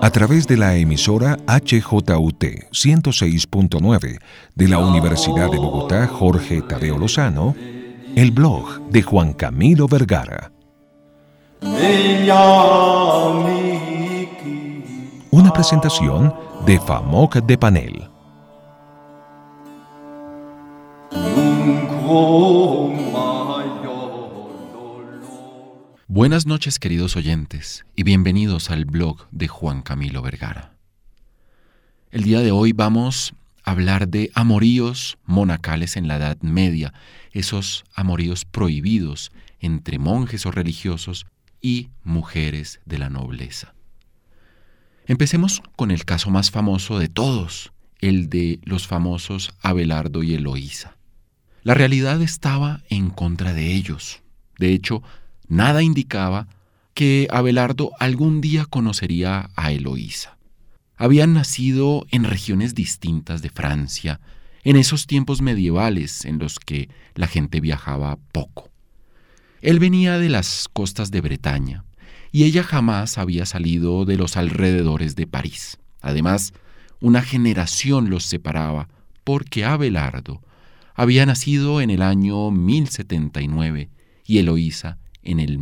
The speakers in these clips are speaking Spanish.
A través de la emisora HJUT 106.9 de la Universidad de Bogotá Jorge Tadeo Lozano, el blog de Juan Camilo Vergara. Una presentación de FAMOC de Panel. Buenas noches, queridos oyentes, y bienvenidos al blog de Juan Camilo Vergara. El día de hoy vamos a hablar de amoríos monacales en la Edad Media, esos amoríos prohibidos entre monjes o religiosos y mujeres de la nobleza. Empecemos con el caso más famoso de todos, el de los famosos Abelardo y Eloísa. La realidad estaba en contra de ellos. De hecho, nada indicaba que Abelardo algún día conocería a Eloísa. Habían nacido en regiones distintas de Francia, en esos tiempos medievales en los que la gente viajaba poco. Él venía de las costas de Bretaña y ella jamás había salido de los alrededores de París. Además, una generación los separaba porque Abelardo había nacido en el año 1079 y Eloísa en el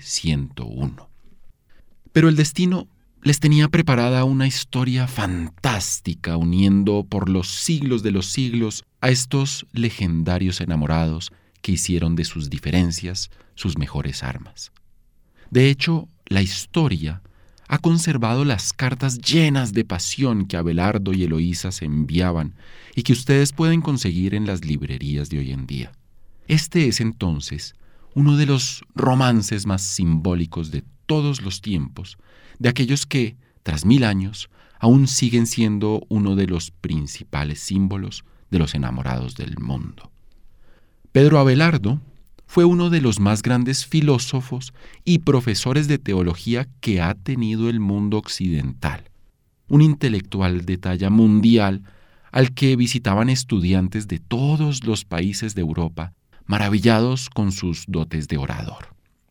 1101. Pero el destino les tenía preparada una historia fantástica, uniendo por los siglos de los siglos a estos legendarios enamorados que hicieron de sus diferencias sus mejores armas. De hecho, la historia ha conservado las cartas llenas de pasión que Abelardo y Eloísa se enviaban y que ustedes pueden conseguir en las librerías de hoy en día. Este es entonces uno de los romances más simbólicos de todos los tiempos, de aquellos que, tras 1000 años, aún siguen siendo uno de los principales símbolos de los enamorados del mundo. Pedro Abelardo fue uno de los más grandes filósofos y profesores de teología que ha tenido el mundo occidental, un intelectual de talla mundial al que visitaban estudiantes de todos los países de Europa, maravillados con sus dotes de orador.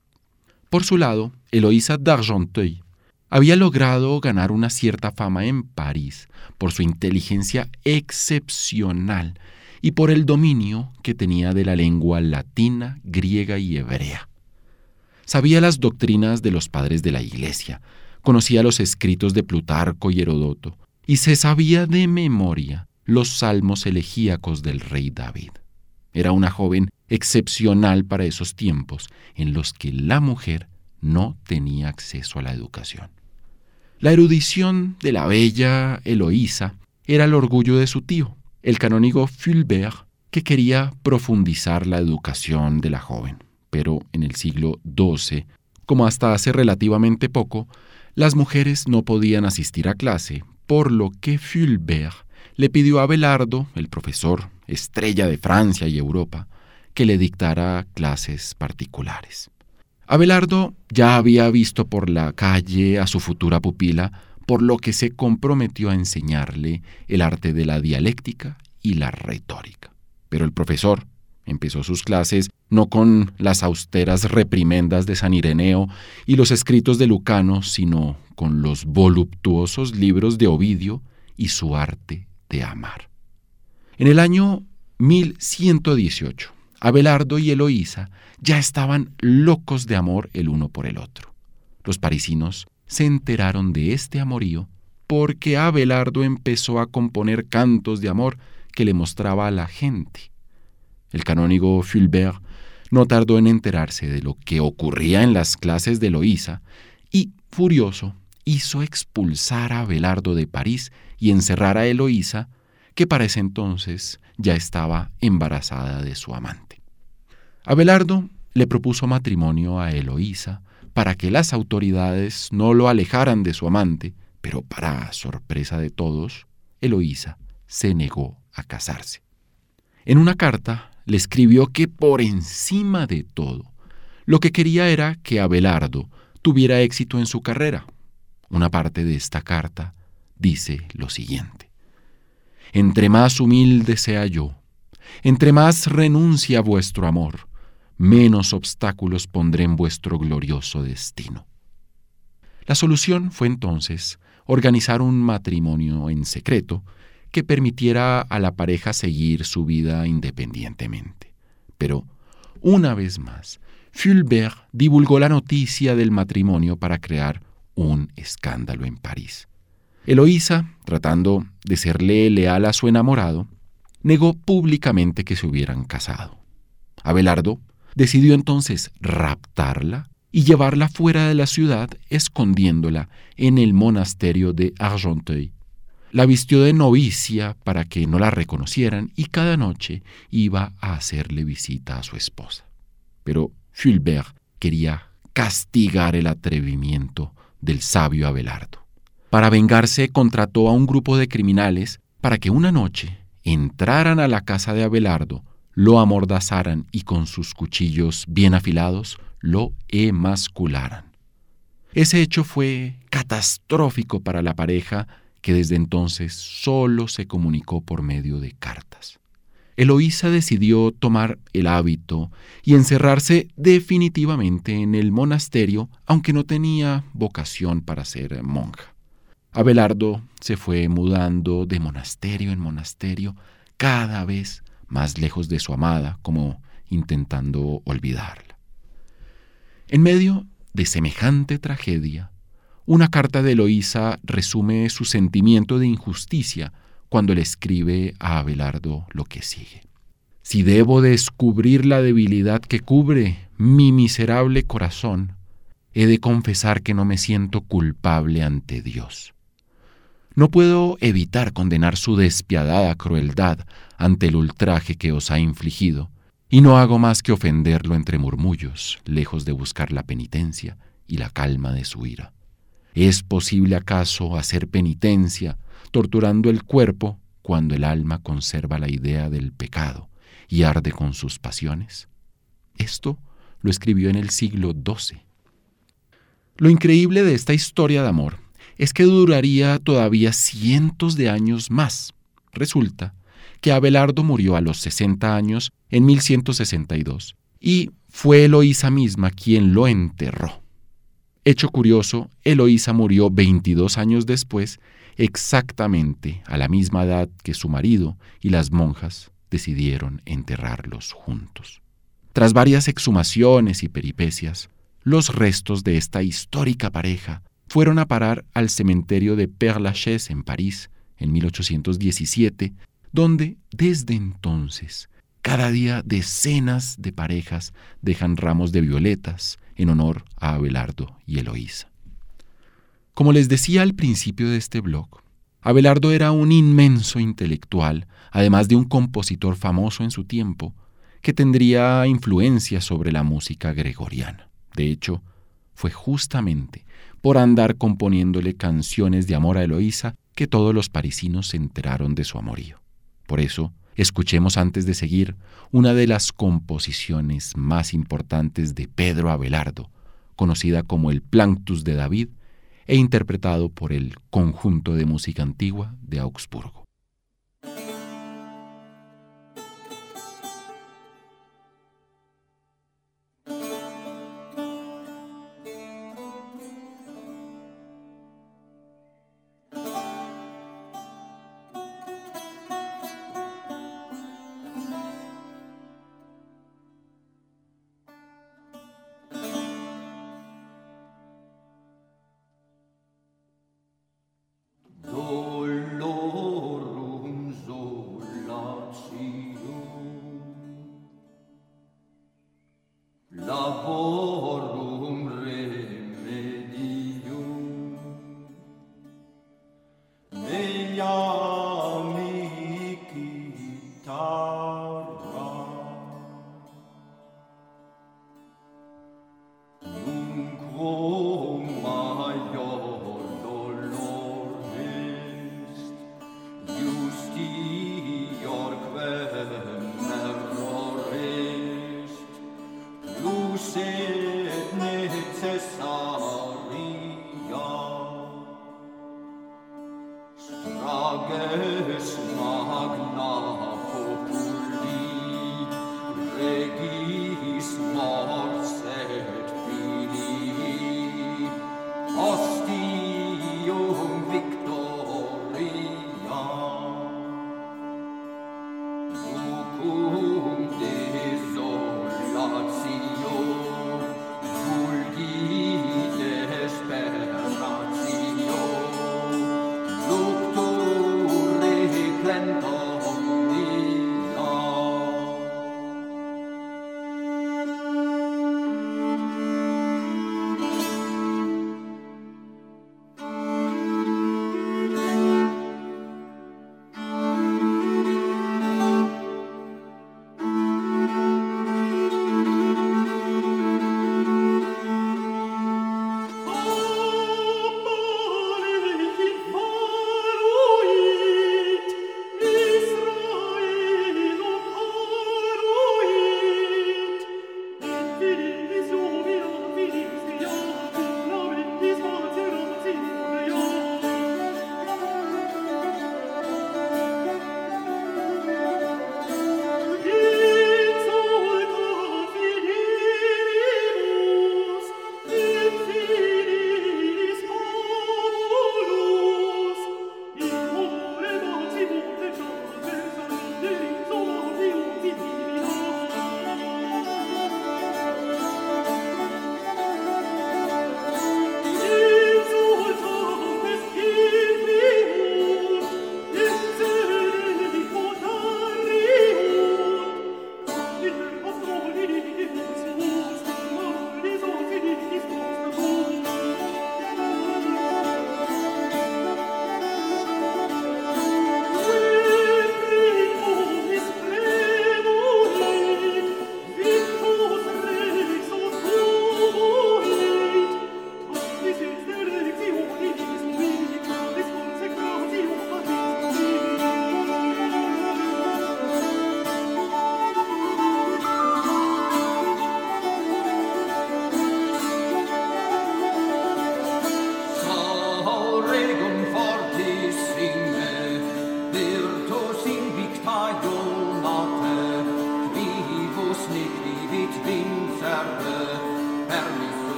Por su lado, Eloísa d'Argenteuil había logrado ganar una cierta fama en París por su inteligencia excepcional y por el dominio que tenía de la lengua latina, griega y hebrea. Sabía las doctrinas de los padres de la Iglesia, conocía los escritos de Plutarco y Heródoto, y se sabía de memoria los salmos elegíacos del rey David. Era una joven excepcional para esos tiempos en los que la mujer no tenía acceso a la educación. La erudición de la bella Eloísa era el orgullo de su tío, el canónigo Fulbert, que quería profundizar la educación de la joven. Pero en el siglo XII, como hasta hace relativamente poco, las mujeres no podían asistir a clase, por lo que Fulbert le pidió a Abelardo, el profesor estrella de Francia y Europa, que le dictara clases particulares. Abelardo ya había visto por la calle a su futura pupila, por lo que se comprometió a enseñarle el arte de la dialéctica y la retórica. Pero el profesor empezó sus clases no con las austeras reprimendas de San Ireneo y los escritos de Lucano, sino con los voluptuosos libros de Ovidio y su arte de amar. En el año 1118, Abelardo y Eloísa ya estaban locos de amor el uno por el otro. Los parisinos se enteraron de este amorío porque Abelardo empezó a componer cantos de amor que le mostraba a la gente. El canónigo Fulbert no tardó en enterarse de lo que ocurría en las clases de Eloísa y, furioso, hizo expulsar a Abelardo de París y encerrar a Eloísa, que para ese entonces ya estaba embarazada de su amante. Abelardo le propuso matrimonio a Eloísa para que las autoridades no lo alejaran de su amante, pero para sorpresa de todos, Eloísa se negó a casarse. En una carta le escribió que por encima de todo, lo que quería era que Abelardo tuviera éxito en su carrera. Una parte de esta carta dice lo siguiente: entre más humilde sea yo, entre más renuncia vuestro amor, menos obstáculos pondré en vuestro glorioso destino. La solución fue entonces organizar un matrimonio en secreto que permitiera a la pareja seguir su vida independientemente. Pero, una vez más, Fulbert divulgó la noticia del matrimonio para crear un escándalo en París. Eloísa, tratando de serle leal a su enamorado, negó públicamente que se hubieran casado. Abelardo decidió entonces raptarla y llevarla fuera de la ciudad, escondiéndola en el monasterio de Argenteuil. La vistió de novicia para que no la reconocieran y cada noche iba a hacerle visita a su esposa. Pero Fulbert quería castigar el atrevimiento del sabio Abelardo. Para vengarse, contrató a un grupo de criminales para que una noche entraran a la casa de Abelardo, lo amordazaran y con sus cuchillos bien afilados lo emascularan. Ese hecho fue catastrófico para la pareja, que desde entonces solo se comunicó por medio de cartas. Eloísa decidió tomar el hábito y encerrarse definitivamente en el monasterio, aunque no tenía vocación para ser monja. Abelardo se fue mudando de monasterio en monasterio, cada vez más lejos de su amada, como intentando olvidarla. En medio de semejante tragedia, una carta de Eloísa resume su sentimiento de injusticia cuando le escribe a Abelardo lo que sigue. Si debo descubrir la debilidad que cubre mi miserable corazón, he de confesar que no me siento culpable ante Dios. No puedo evitar condenar su despiadada crueldad ante el ultraje que os ha infligido, y no hago más que ofenderlo entre murmullos, lejos de buscar la penitencia y la calma de su ira. ¿Es posible acaso hacer penitencia torturando el cuerpo cuando el alma conserva la idea del pecado y arde con sus pasiones? Esto lo escribió en el siglo XII. Lo increíble de esta historia de amor es que duraría todavía cientos de años más. Resulta que Abelardo murió a los 60 años en 1162 y fue Eloísa misma quien lo enterró. Hecho curioso, Eloísa murió 22 años después, exactamente a la misma edad que su marido, y las monjas decidieron enterrarlos juntos. Tras varias exhumaciones y peripecias, los restos de esta histórica pareja fueron a parar al cementerio de Père-Lachaise en París en 1817, donde desde entonces cada día decenas de parejas dejan ramos de violetas en honor a Abelardo y Eloísa. Como les decía al principio de este blog, Abelardo era un inmenso intelectual, además de un compositor famoso en su tiempo, que tendría influencia sobre la música gregoriana. De hecho, fue justamente por andar componiéndole canciones de amor a Eloísa que todos los parisinos se enteraron de su amorío. Por eso, escuchemos antes de seguir una de las composiciones más importantes de Pedro Abelardo, conocida como el Planctus de David e interpretado por el Conjunto de Música Antigua de Augsburgo.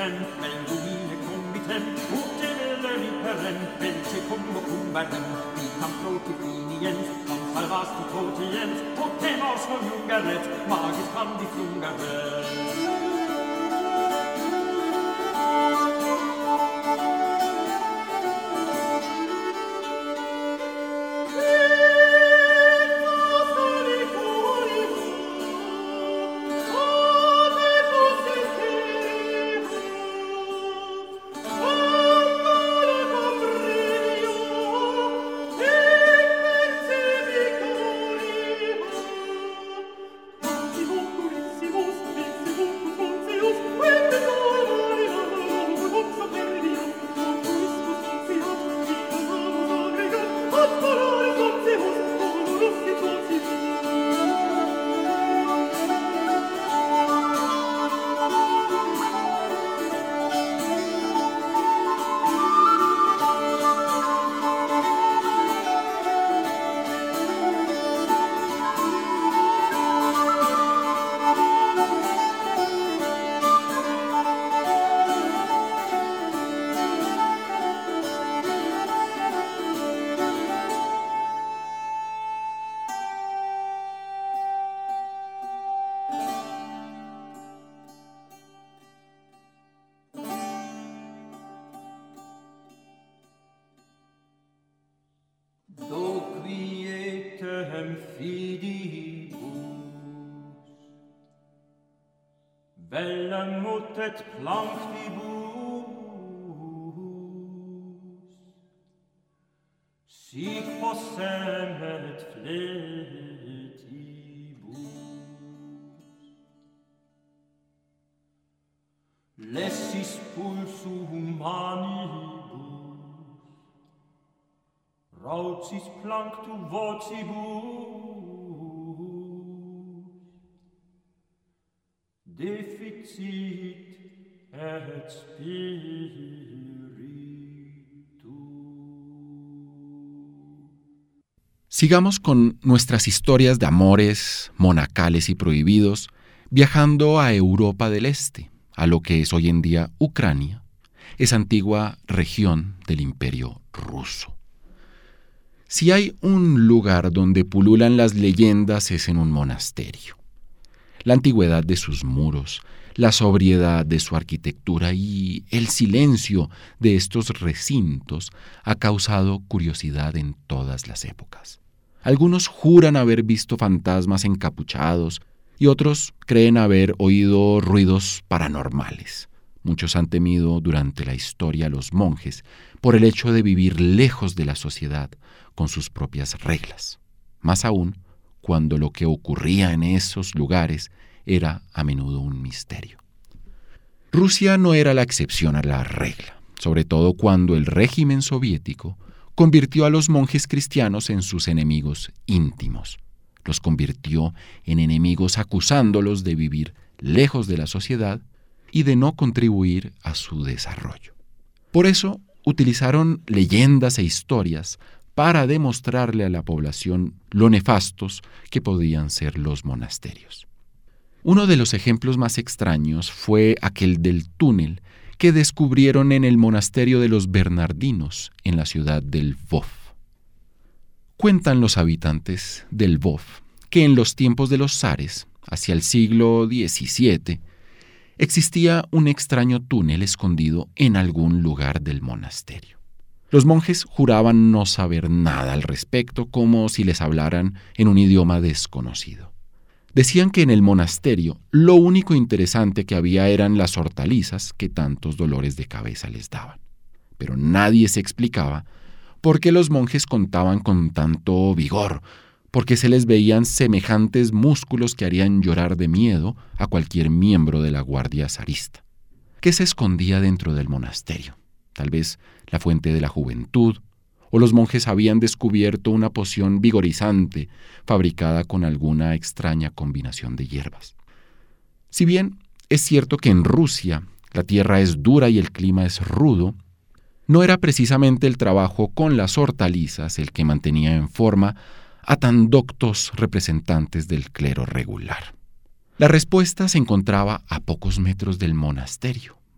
liberen, bellumine convitem, utenele liperem, bence combo cumberem, dicam proti finiens, nam salvasti potiens, potemos conjungeret, magis candi flungeret. Bellem et planctibus, sic possem et fletibus. Lessis pulsu humanibus, raucis planctu vocibus, deficit et spiritu. Sigamos con nuestras historias de amores monacales y prohibidos, viajando a Europa del Este, a lo que es hoy en día Ucrania, esa antigua región del Imperio Ruso. Si hay un lugar donde pululan las leyendas es en un monasterio. La antigüedad de sus muros, la sobriedad de su arquitectura y el silencio de estos recintos ha causado curiosidad en todas las épocas. Algunos juran haber visto fantasmas encapuchados y otros creen haber oído ruidos paranormales. Muchos han temido durante la historia a los monjes por el hecho de vivir lejos de la sociedad con sus propias reglas. Más aún, cuando lo que ocurría en esos lugares era a menudo un misterio. Rusia no era la excepción a la regla, sobre todo cuando el régimen soviético convirtió a los monjes cristianos en sus enemigos íntimos. Los convirtió en enemigos acusándolos de vivir lejos de la sociedad y de no contribuir a su desarrollo. Por eso utilizaron leyendas e historias para demostrarle a la población lo nefastos que podían ser los monasterios. Uno de los ejemplos más extraños fue aquel del túnel que descubrieron en el monasterio de los Bernardinos en la ciudad del Lvov. Cuentan los habitantes del Lvov que en los tiempos de los zares, hacia el siglo XVII, existía un extraño túnel escondido en algún lugar del monasterio. Los monjes juraban no saber nada al respecto, como si les hablaran en un idioma desconocido. Decían que en el monasterio lo único interesante que había eran las hortalizas que tantos dolores de cabeza les daban. Pero nadie se explicaba por qué los monjes contaban con tanto vigor, por qué se les veían semejantes músculos que harían llorar de miedo a cualquier miembro de la guardia zarista. ¿Qué se escondía dentro del monasterio? Tal vez la fuente de la juventud, o los monjes habían descubierto una poción vigorizante fabricada con alguna extraña combinación de hierbas. Si bien es cierto que en Rusia la tierra es dura y el clima es rudo, no era precisamente el trabajo con las hortalizas el que mantenía en forma a tan doctos representantes del clero regular. La respuesta se encontraba a pocos metros del monasterio,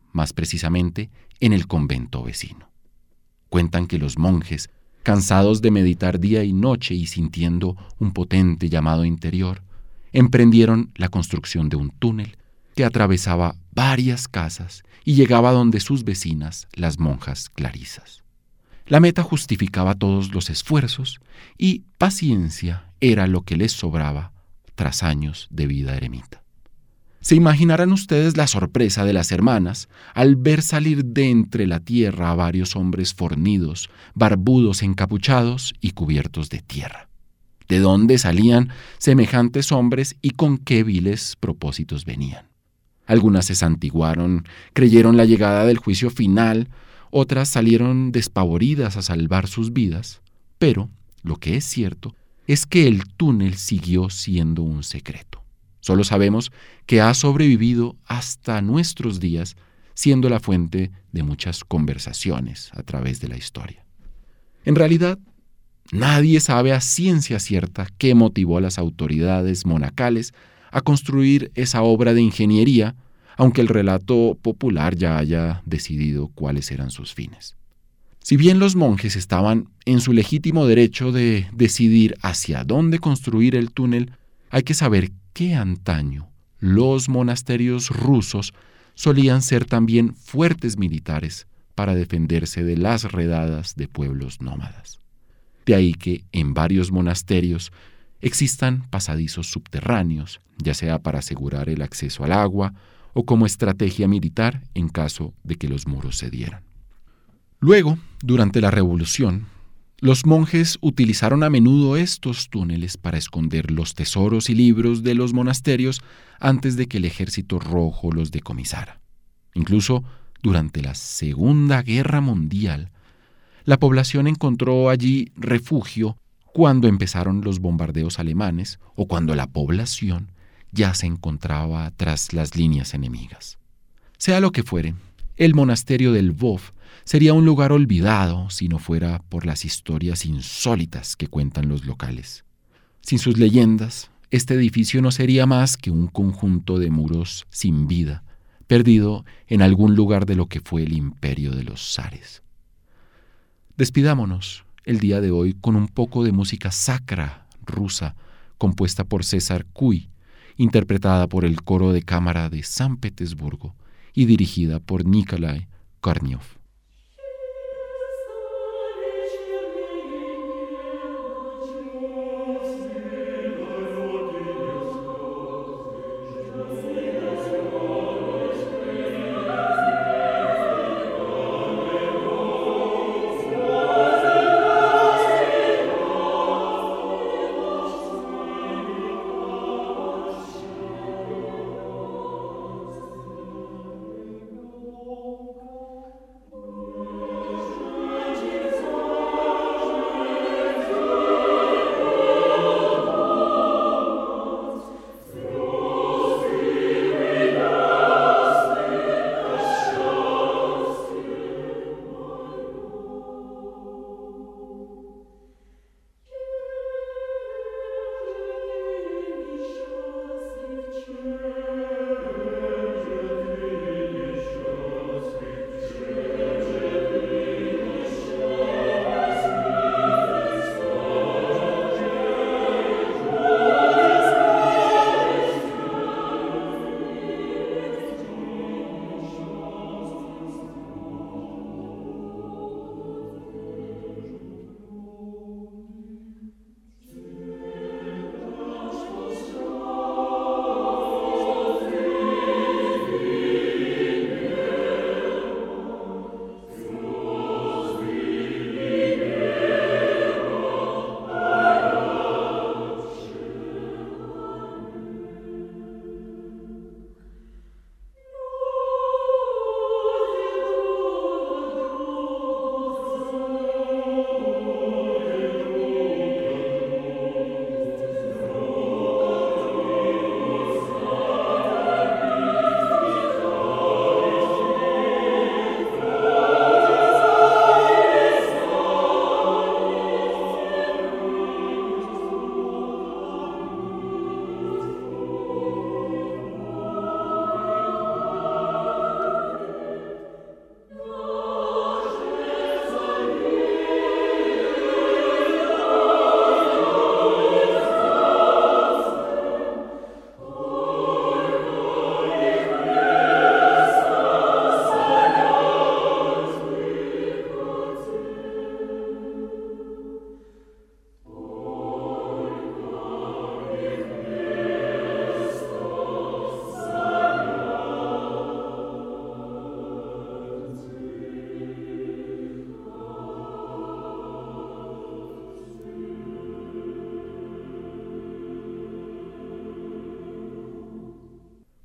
más precisamente en el convento vecino. Cuentan que los monjes, cansados de meditar día y noche y sintiendo un potente llamado interior, emprendieron la construcción de un túnel que atravesaba varias casas y llegaba donde sus vecinas, las monjas clarisas. La meta justificaba todos los esfuerzos y paciencia era lo que les sobraba tras años de vida eremita. Se imaginarán ustedes la sorpresa de las hermanas al ver salir de entre la tierra a varios hombres fornidos, barbudos, encapuchados y cubiertos de tierra. ¿De dónde salían semejantes hombres y con qué viles propósitos venían? Algunas se santiguaron, creyeron la llegada del juicio final, otras salieron despavoridas a salvar sus vidas, pero lo que es cierto es que el túnel siguió siendo un secreto. Solo sabemos que ha sobrevivido hasta nuestros días, siendo la fuente de muchas conversaciones a través de la historia. En realidad, nadie sabe a ciencia cierta qué motivó a las autoridades monacales a construir esa obra de ingeniería, aunque el relato popular ya haya decidido cuáles eran sus fines. Si bien los monjes estaban en su legítimo derecho de decidir hacia dónde construir el túnel, hay que saber que antaño los monasterios rusos solían ser también fuertes militares para defenderse de las redadas de pueblos nómadas. De ahí que en varios monasterios existan pasadizos subterráneos, ya sea para asegurar el acceso al agua o como estrategia militar en caso de que los muros cedieran. Luego, durante la Revolución, los monjes utilizaron a menudo estos túneles para esconder los tesoros y libros de los monasterios antes de que el Ejército Rojo los decomisara. Incluso durante la Segunda Guerra Mundial, la población encontró allí refugio cuando empezaron los bombardeos alemanes o cuando la población ya se encontraba tras las líneas enemigas. Sea lo que fuere, el monasterio del Lvov sería un lugar olvidado si no fuera por las historias insólitas que cuentan los locales. Sin sus leyendas, este edificio no sería más que un conjunto de muros sin vida, perdido en algún lugar de lo que fue el imperio de los zares. Despidámonos el día de hoy con un poco de música sacra rusa compuesta por César Cui, interpretada por el coro de cámara de San Petersburgo y dirigida por Nikolai Korniov.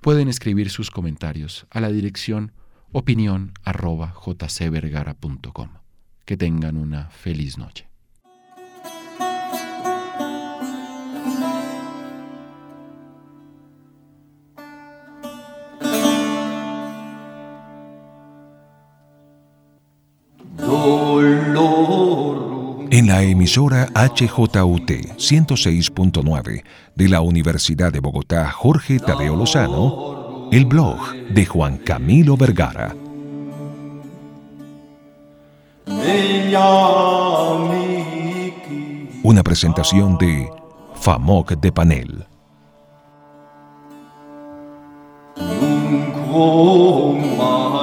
pueden escribir sus comentarios a la dirección opinion@jcvergara.com. Que tengan una feliz noche. En la emisora HJUT 106.9 de la Universidad de Bogotá Jorge Tadeo Lozano, el blog de Juan Camilo Vergara. Una presentación de FAMOC de Panel. Nunc